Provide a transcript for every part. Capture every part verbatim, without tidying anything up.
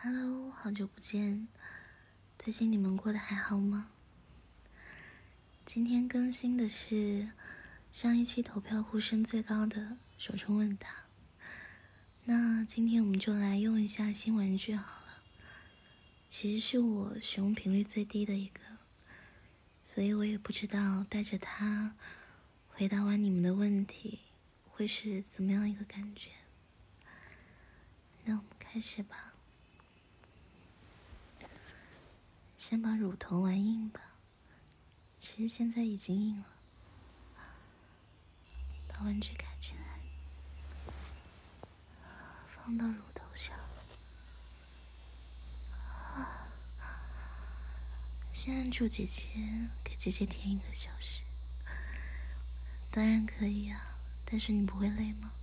Hello， 好久不见，最近你们过得还好吗？今天更新的是上一期投票呼声最高的手冲问答，那今天我们就来用一下新玩具好了。其实是我使用频率最低的一个，所以我也不知道带着它回答完你们的问题会是怎么样一个感觉。那我们开始吧。先把乳头玩硬吧，其实现在已经硬了。把玩具开起来，放到乳头上。先按住姐姐，给姐姐舔一个小时。当然可以啊，但是你不会累吗？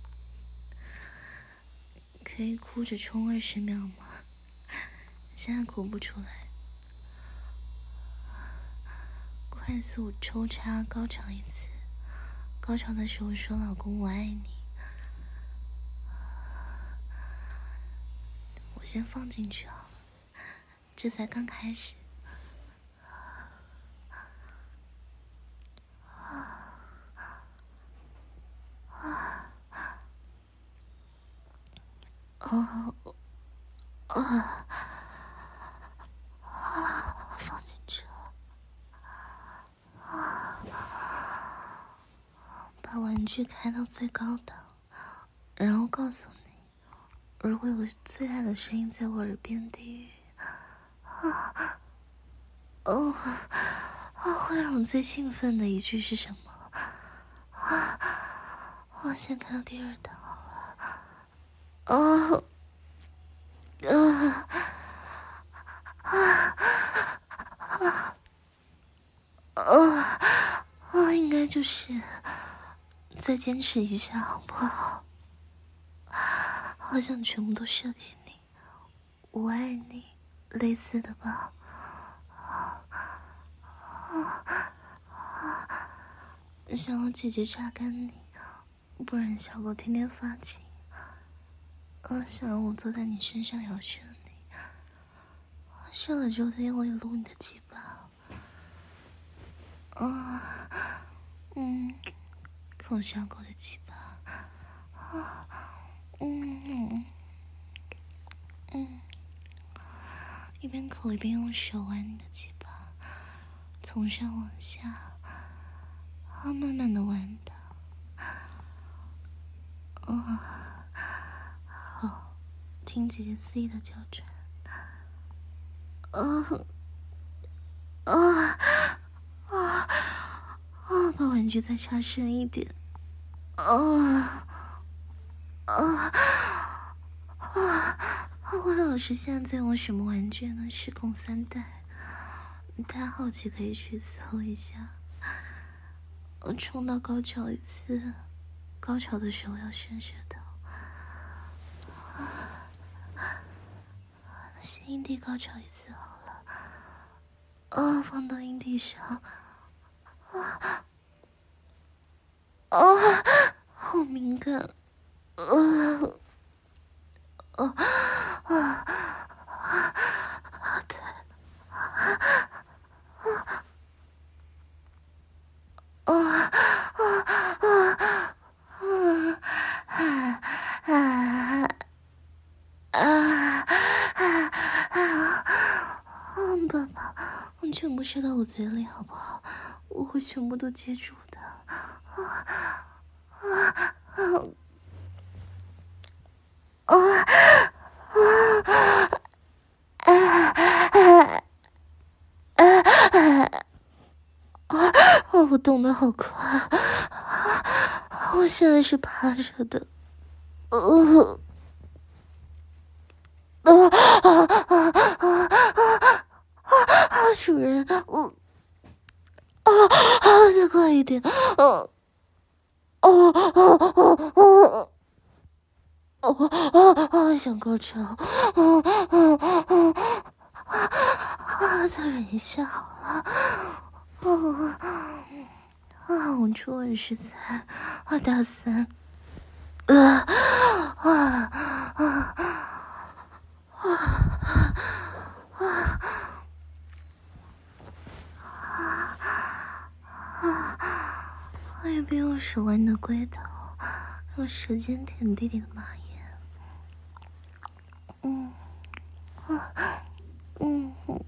可以哭着冲二十秒吗？现在哭不出来。快速抽插高潮一次，高潮的时候说老公我爱你。我先放进去好了，这才刚开始。哦哦放进去了。把玩具开到最高档，然后告诉你，如果有最爱的声音在我耳边低语，啊哦啊，会让我最兴奋的一句是什么？啊，我先看到第二档好了。哦，啊啊啊啊啊！应该就是再坚持一下好不好？好想全部都射给你，我爱你，类似的吧。想要姐姐榨干你，不然小狗天天发情。嗯，想让我坐在你身上摇射你，射了之后再用力撸你的鸡巴。啊，嗯，抠小狗的鸡巴。啊，嗯嗯，一边抠一边用手玩你的鸡巴，从上往下，啊，慢慢的玩它。啊，好，听姐姐肆意的叫喘。啊啊啊啊！把玩具再插深一点。啊啊啊！我老师现在在用什么玩具呢？时空三代，大家好奇可以去搜一下。我冲到高潮一次，高潮的时候要伸舌头。先阴蒂高潮一次好了。啊，放到阴蒂上。啊啊，好敏感。啊啊啊啊！对。啊啊啊啊啊啊啊！爸爸，你全部射到我嘴里好不好？我会全部都接住的。啊啊啊啊啊！哦，我动得好快，我现在是趴着的。呃，啊啊啊啊啊啊！主人，我啊啊，再快一点！哦哦哦哦哦哦哦哦！想高潮！哦哦哦啊！再忍一下好了。哦啊！我初吻十三，啊大三。啊啊啊啊！ 手玩你的龟头，用舌尖舔弟弟的马眼。嗯，啊，嗯嗯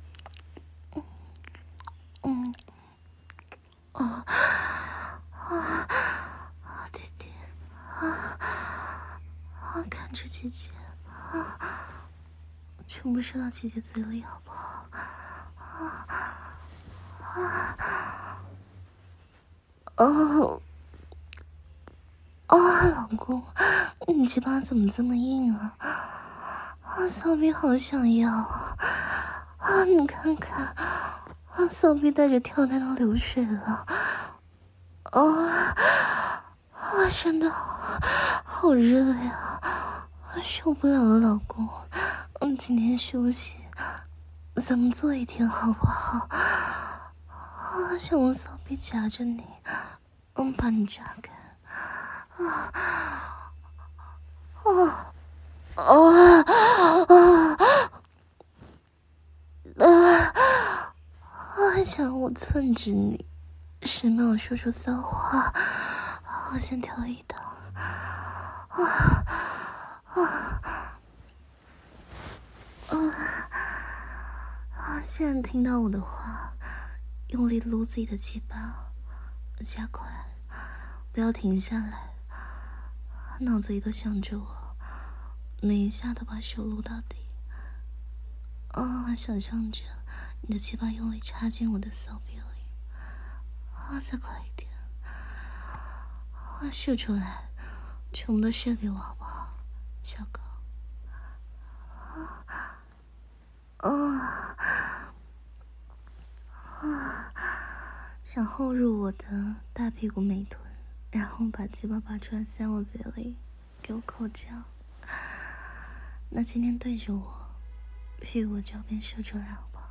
嗯，啊啊啊，弟弟，啊啊，看着姐姐，啊，全部射到姐姐嘴里，好不好？啊啊哦。啊，老公，你鸡巴怎么这么硬啊？啊，骚逼好想要啊！啊，你看看，啊，骚逼带着跳蛋都流水了。啊啊，真的好好热呀！受不了了，老公，嗯，今天休息，咱们做一天好不好？啊，想用骚逼夹着你，嗯，把你榨干。啊啊啊啊啊！还想让我寸止你，十秒说出骚话，我先跳一档。啊啊啊啊！现在听到我的话，用力撸自己的鸡巴，加快，不要停下来。脑子里都想着我，每一下都把手撸到底。啊，想象着你的鸡巴用力插进我的骚逼里。啊，再快一点！啊，射出来，全部都射给我好不好，小狗？啊啊啊！想后入我的大屁股美臀，然后把鸡巴拔出来塞我嘴里，给我口交。那今天对着我，屁股照片射出来好不好？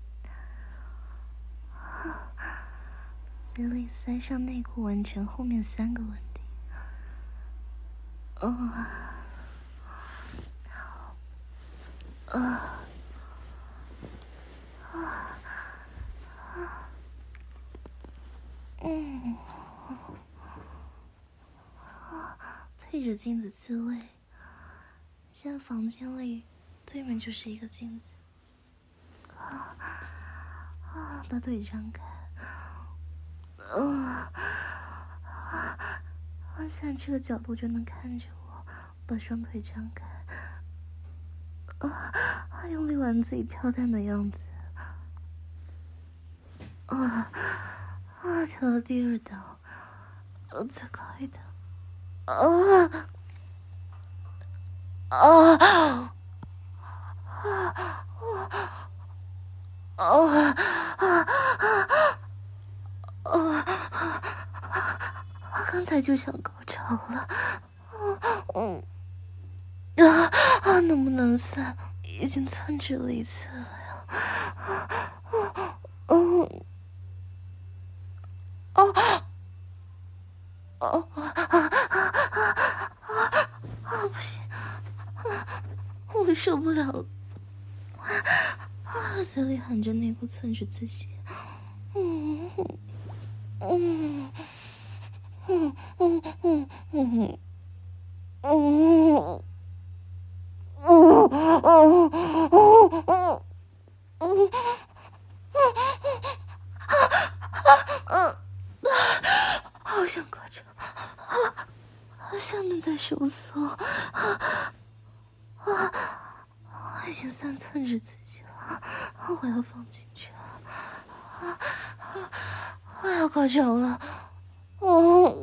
嘴里塞上内裤，完成后面三个问题。哦，好，啊啊啊，嗯，啊，配着镜子自慰。现在房间里对面就是一个镜子。啊啊，把腿张开。啊啊！现在这个角度就能看着我，把双腿张开。啊，用力玩自己跳蛋的样子。啊啊！跳到第二档，再高一档。啊啊啊啊啊啊！刚才就想高潮了。嗯啊啊！能不能算？已经窜直了一次了呀。嗯啊啊啊啊！不行，我受不了了。啊！嘴里含着内裤寸着自己。嗯嗯嗯嗯嗯嗯嗯嗯嗯嗯。好想高潮，下面在收缩，啊啊！我已经三寸着自己了，我要放进去了，啊啊！我要高潮了，哦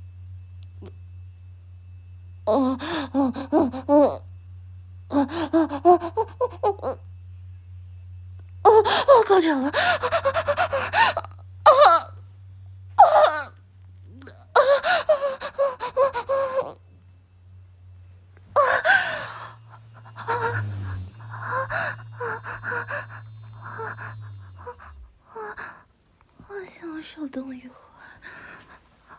哦哦哦哦！啊啊啊啊啊！我高潮了，啊啊！我想手动一会儿，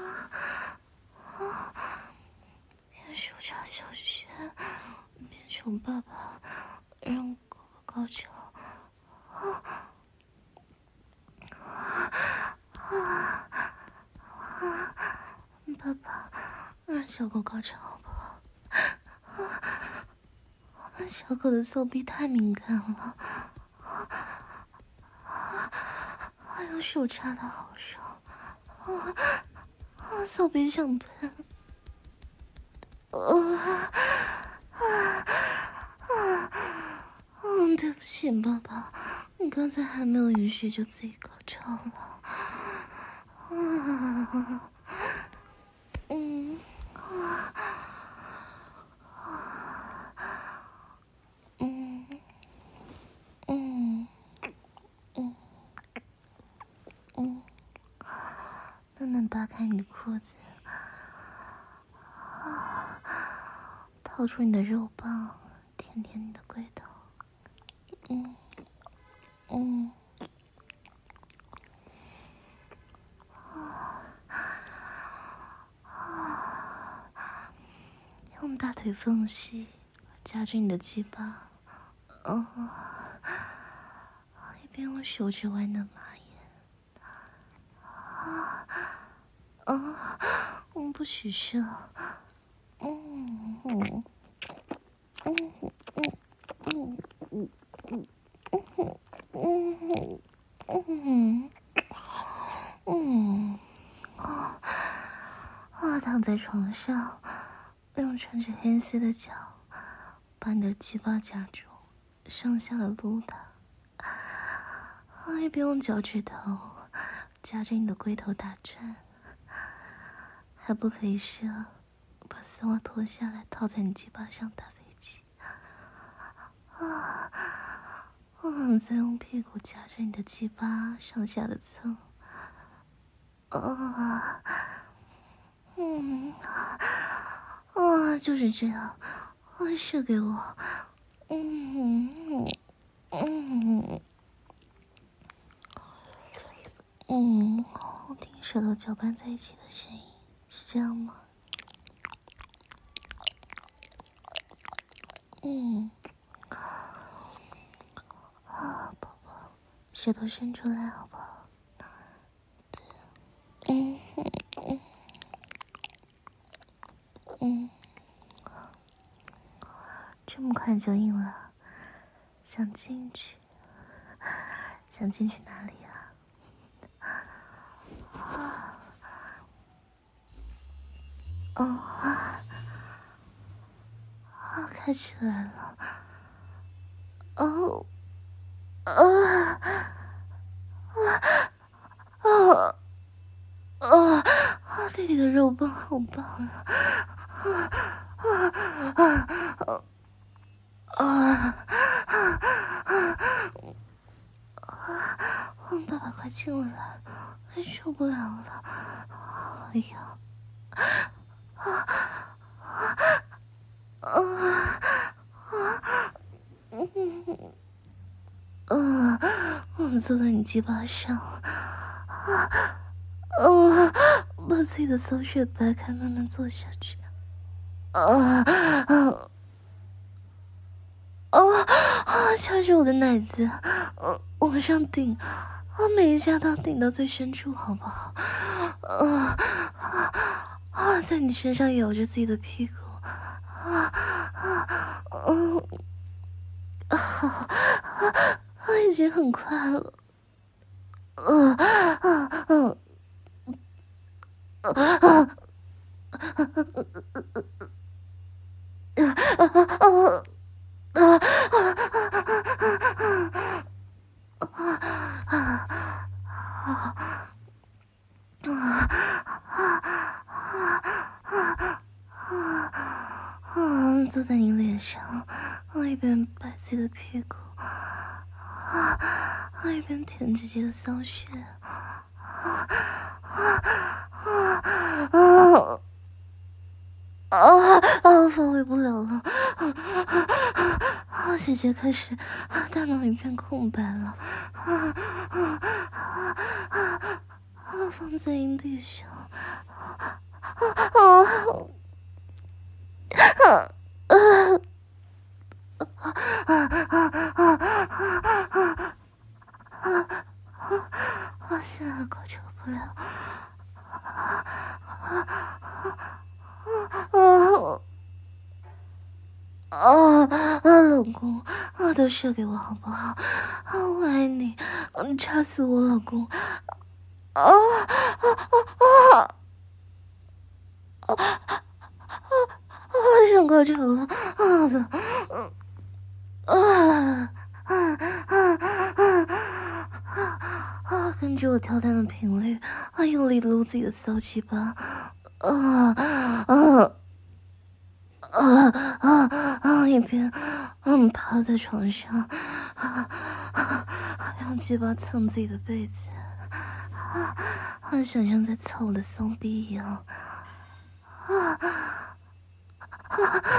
边手插小穴，边宠爸爸，让哥哥高潮。 让小狗高潮好不好？小狗的骚逼太敏感了，还有手插的好爽，啊啊！骚逼想喷，啊啊啊！嗯，对不起，爸爸，你刚才还没有允许就自己高潮了，啊，嗯，啊。嗯嗯嗯嗯，慢慢扒开你的裤子，掏出你的肉棒，舔舔你的龟头。嗯嗯，用大腿缝隙夹着你的鸡巴，哦，一边用手指弯的马眼，啊啊，嗯，不许射，嗯嗯嗯嗯嗯嗯嗯嗯嗯嗯啊啊！躺在床上，用穿着黑丝的脚把你的鸡巴夹住，上下的撸它，啊，一边用脚趾头夹着你的龟头打转，还不可以射，把丝袜脱下来套在你鸡巴上打飞机，啊，嗯，再用屁股夹着你的鸡巴上下的蹭，啊，嗯，啊，就是这样，啊，射给我，嗯嗯嗯嗯，我听舌头搅拌在一起的声音，是这样吗？嗯，啊，宝宝，舌头伸出来好不好？嗯嗯嗯，这么快就硬了，想进去？想进去哪里啊？啊，哦啊啊，开起来了，哦啊啊啊！啊啊！弟弟的肉棒好棒啊！啊啊啊啊啊啊！爸爸快进来，受不了了！哎呀！啊啊啊啊！嗯嗯，我坐在你鸡巴上，啊啊！把自己的骚穴掰开，慢慢坐下去。啊啊啊啊！掐着我的奶子，呃，往上顶，啊，每一下都顶到最深处，好不好？啊啊啊！在你身上咬着自己的屁股，啊啊嗯啊啊！已经很快了，啊啊啊啊啊！啊！坐在你脸上，我一边摆自己的屁股，啊，一边舔姐姐的骚穴，啊啊啊啊！啊啊！发挥不了了，啊！姐姐开始大脑一片空白了，啊啊啊啊！放在阴蒂上，啊啊啊啊！我现在高潮不了， 公，啊，都射给我好不好？啊，我爱你，嗯，插死我老公！啊啊啊啊啊！啊，想高潮了，啊的，啊啊啊啊啊啊！根据我跳蛋的频率，啊，用力撸自己的骚鸡巴，啊啊！啊啊啊！一边嗯趴在床上，啊啊，用鸡巴蹭自己的被子，啊啊，想象在操我的骚逼一样，啊啊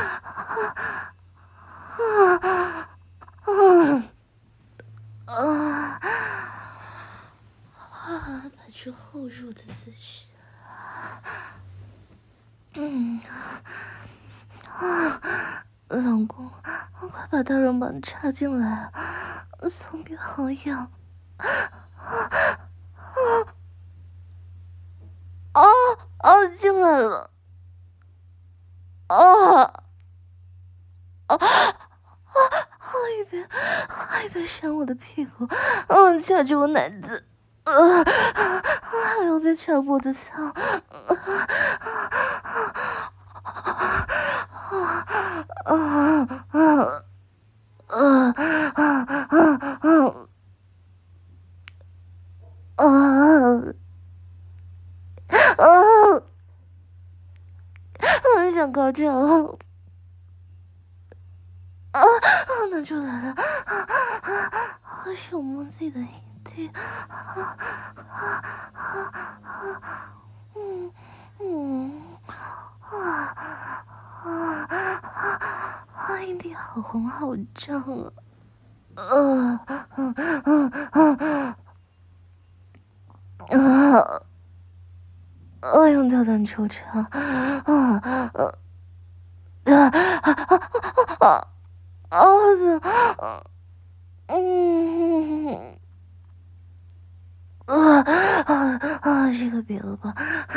啊啊啊啊！摆出后入的姿势，嗯。啊，老公，快把大肉棒插进来，骚逼好痒！啊啊啊！进来了！啊啊啊！一边一边扇我的屁股，嗯，夹着我奶子，啊，还有边掐脖子操，啊啊啊啊！啊啊啊啊啊啊！我想高潮啊！难出来了！啊！手摸自己的阴蒂，啊啊啊！嗯嗯啊啊啊！阴蒂好红好胀啊！啊啊啊啊啊！啊！用跳蛋抽插，啊啊啊啊啊！啊子，嗯啊啊啊！这个别了吧，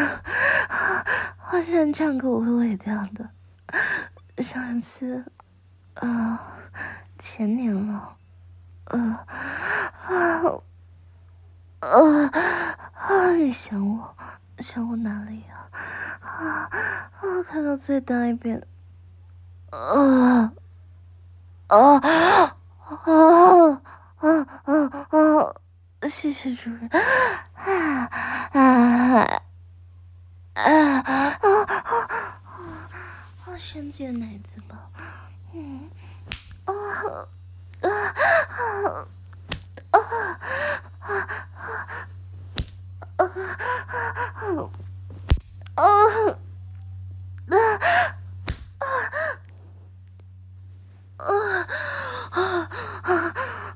好像唱歌我会尾调的，上一次，啊，前年了，啊啊啊啊！你想我，想我哪里呀？啊啊！看到再大一遍，啊啊啊啊啊啊！谢谢主人，啊啊啊啊啊！啊，伸进奶子吧，嗯，啊啊啊啊啊啊啊！啊啊啊啊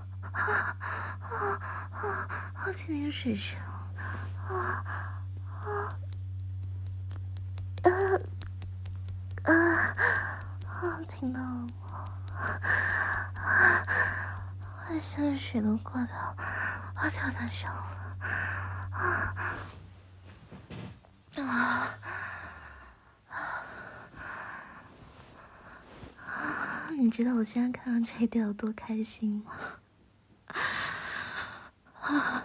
啊！听听水声，啊啊啊啊啊！听到了吗？啊！我现在水都过到我跳蛋上了，啊啊！你知道我现在看到这一点有多开心吗？啊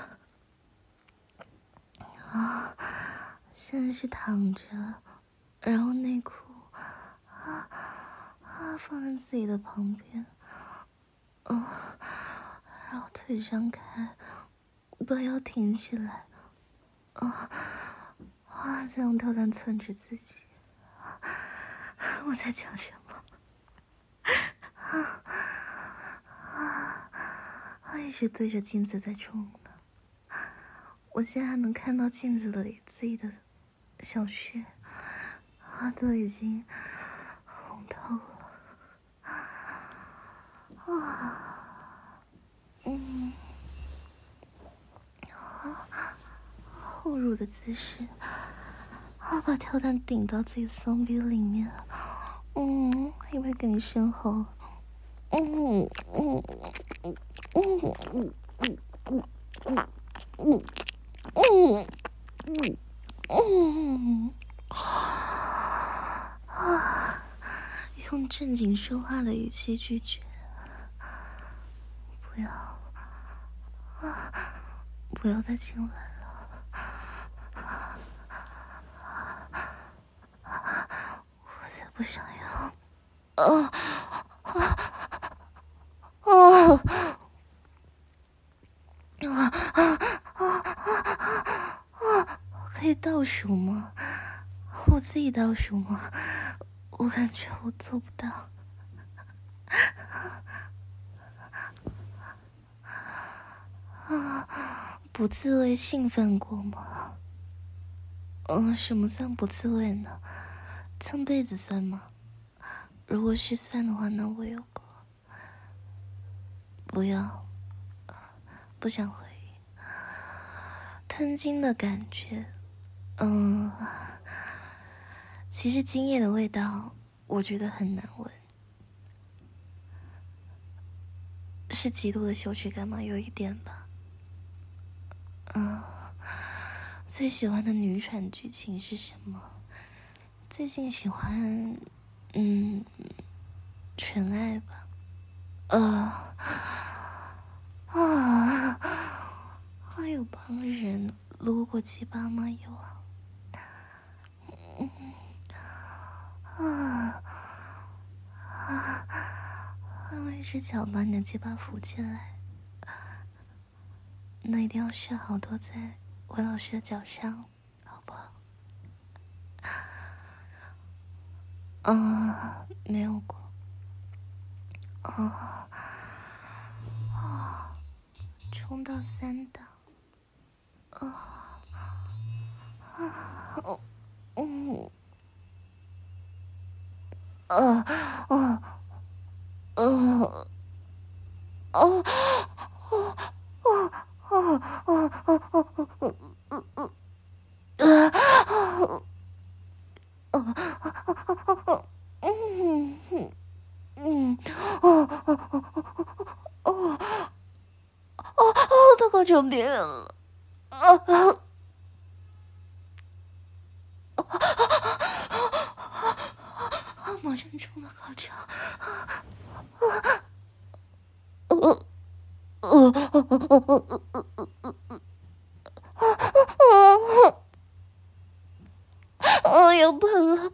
啊！现在是躺着，然后内裤啊啊放在自己的旁边，啊，然后腿张开，把腰挺起来，啊啊，再用跳蛋寸着自己。我在讲什么？啊啊！我一直对着镜子在冲呢。我现在还能看到镜子里自己的小穴，啊，都已经红透了。啊，嗯，啊，后入的姿势，啊，把跳蛋顶到自己骚逼里面。嗯，因为给你生喉。嗯嗯嗯嗯嗯嗯嗯嗯嗯嗯啊！用正经说话的语气拒绝， 不要啊！不要再进来了，我才不想要。啊啊啊！啊啊啊啊！可以倒数吗？我自己倒数吗？我感觉我做不到。啊，不自慰兴奋过吗？嗯，什么算不自慰呢？蹭被子算吗？如果是算的话，那我有过。不要，不想回忆。吞金的感觉，嗯，其实精液的味道，我觉得很难闻。是极度的羞耻感吗？有一点吧。嗯，最喜欢的女传剧情是什么？最近喜欢，嗯，纯爱吧。呃，啊，还有帮人撸过鸡巴吗？有啊。嗯，啊啊，用一只脚把你的鸡巴扶起来。那一定要射好多在文老师的脚上，好不好？啊，没有过。啊啊，冲到三档。啊啊，嗯，啊啊啊啊啊啊啊！嗯嗯嗯，哦哦哦哦哦，他快成别人了，啊啊！马上冲到高潮，呃呃呃，要喷了，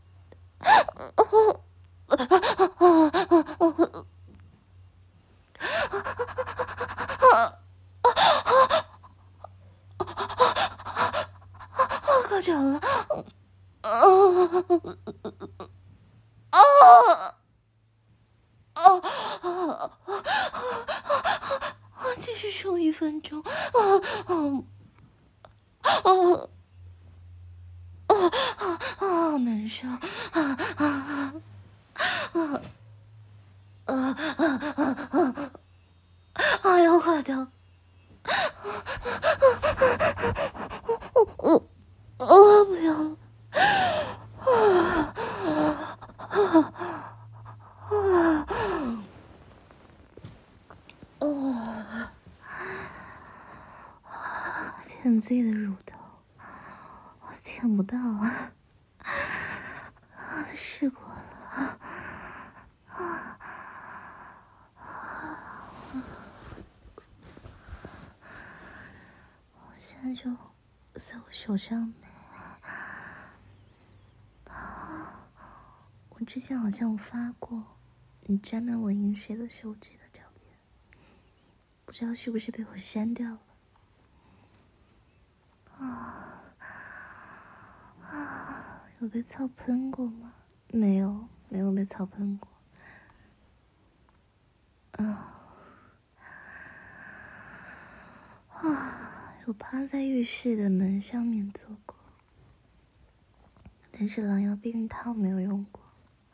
高潮了，啊啊！啊啊啊！继续冲一分钟，啊啊啊啊啊！好难受，啊啊啊啊啊啊！啊要坏掉，我我不要了，啊啊啊！啊！舔自己的乳头，我舔不到啊！啊，试过了，啊啊！我现在就在我手上。我之前好像有发过你沾满我饮水的手指的照片，不知道是不是被我删掉了。啊啊！有被操喷过吗？没有，没有被操喷过。啊啊！有趴在浴室的门上面做过，但是狼牙避孕套没有用过。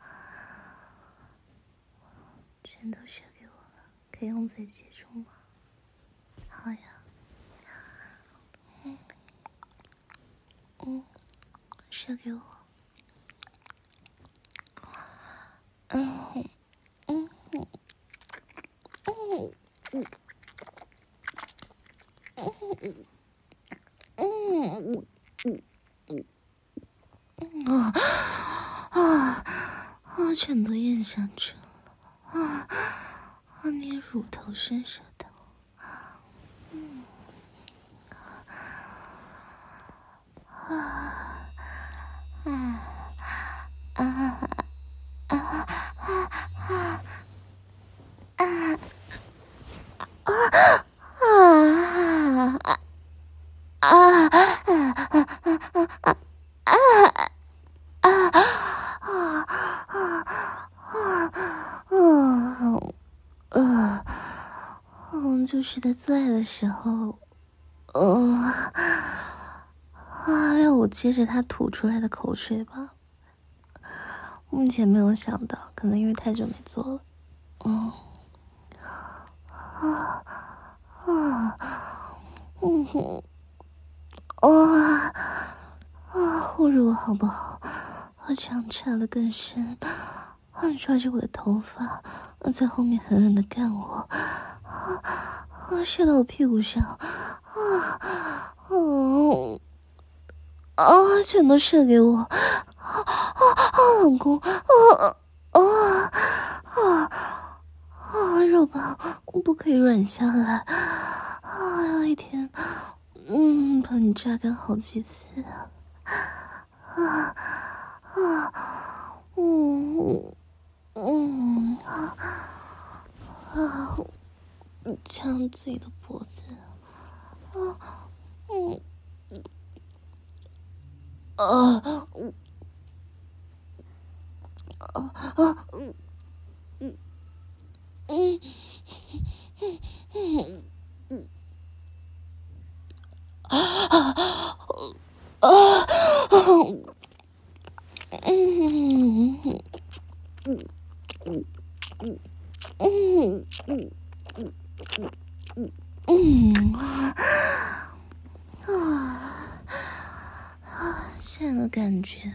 全都射给我了，可以用嘴接住吗？好呀。嗯嗯，射给我。嗯嗯嗯嗯嗯嗯嗯嗯啊啊啊！全都咽下去了啊啊！ 捏乳头，伸舌头。嗯，啊啊啊啊啊啊啊啊！嗯，就是在做爱的时候，嗯，啊，要我接着他吐出来的口水吧？目前没有想到，可能因为太久没做了。嗯，啊啊，嗯哼，啊啊，护着我好不好？我这样插了更深，啊，抓着我的头发，在后面狠狠的干我，啊啊，射到我屁股上，啊，嗯。啊！全都射给我！啊啊！老公！啊啊啊啊！肉棒不可以软下来啊！要一天，嗯，把你榨干好几次啊！啊啊！嗯嗯啊啊！呛自己的脖子啊！嗯。啊嗯啊啊嗯嗯嗯嗯嗯啊啊啊嗯嗯嗯嗯嗯嗯啊啊！这个感觉。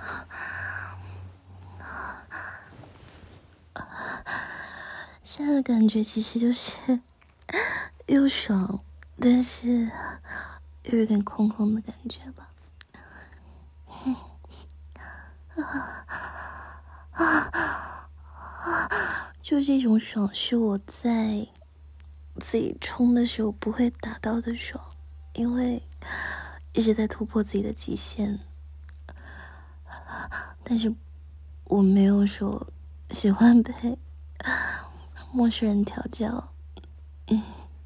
现在的感觉其实就是又爽，但是又有点空空的感觉吧。就这种爽是我在自己冲的时候不会达到的爽，因为一直在突破自己的极限。但是我没有说喜欢被陌生人调教。嗯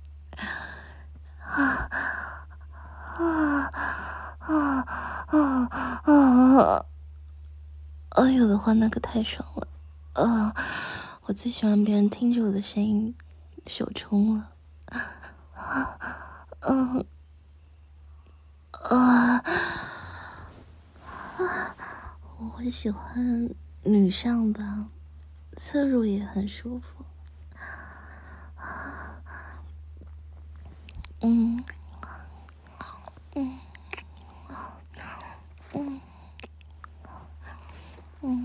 啊啊啊啊啊！啊，有的话那可太爽了。啊，我最喜欢别人听着我的声音手冲了。啊嗯啊啊！我喜欢女上吧，侧入也很舒服。嗯嗯嗯嗯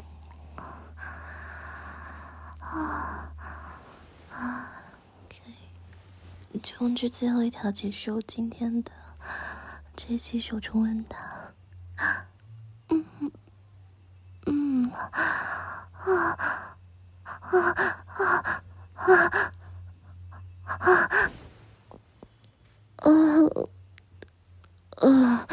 啊啊！可以，就用这最后一条结束今天的这一期手冲问答。嗯嗯啊啊啊啊啊！呃呃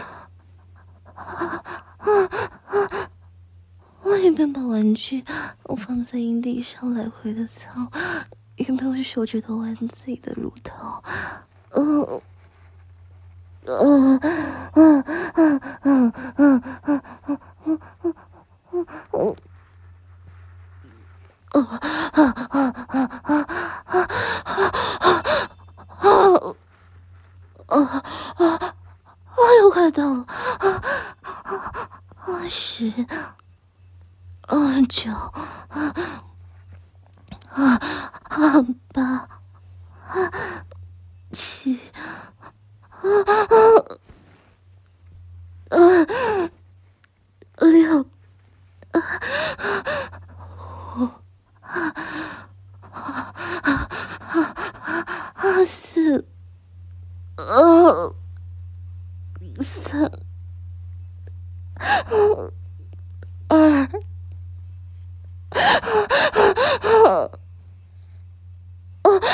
我也没把玩具我放在阴蒂上来回的操，也没有手指头玩自己的乳头。呃呃呃呃呃呃呃呃呃啊啊啊啊啊啊啊！又快到了！啊啊！十、啊九、啊啊啊八、啊七、啊啊啊六、啊五、啊啊啊啊四、呃三、二。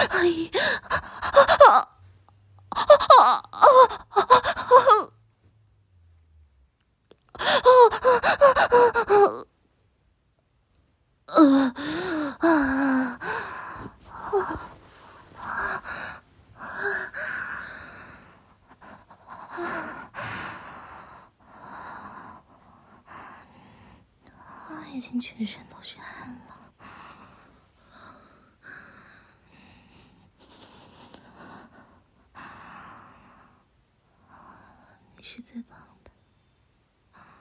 已经全身都是汗了。你是最棒的，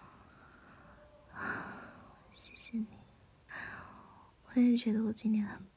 谢谢你。我也觉得我今天很